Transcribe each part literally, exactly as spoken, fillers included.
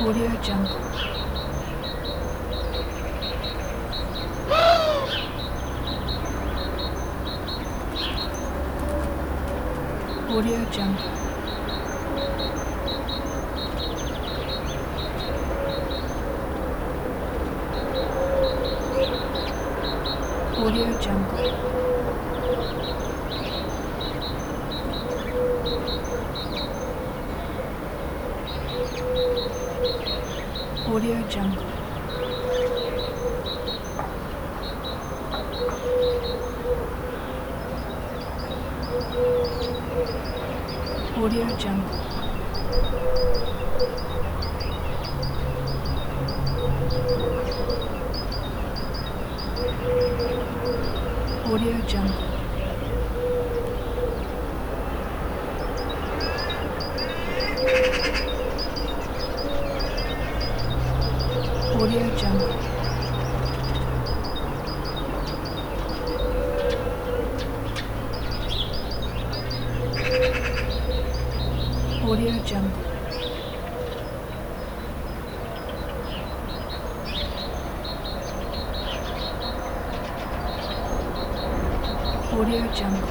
Audio Jungle. Audio Jungle. Audio Jungle. Audio Jungle. Audio Jungle. Audio Jungle. Audio Jungle. Audio Jungle. Audio Jungle.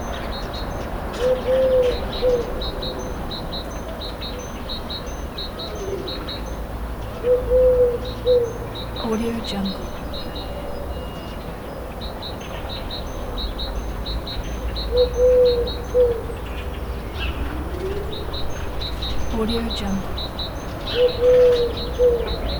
Audio Jungle. Audio Jungle.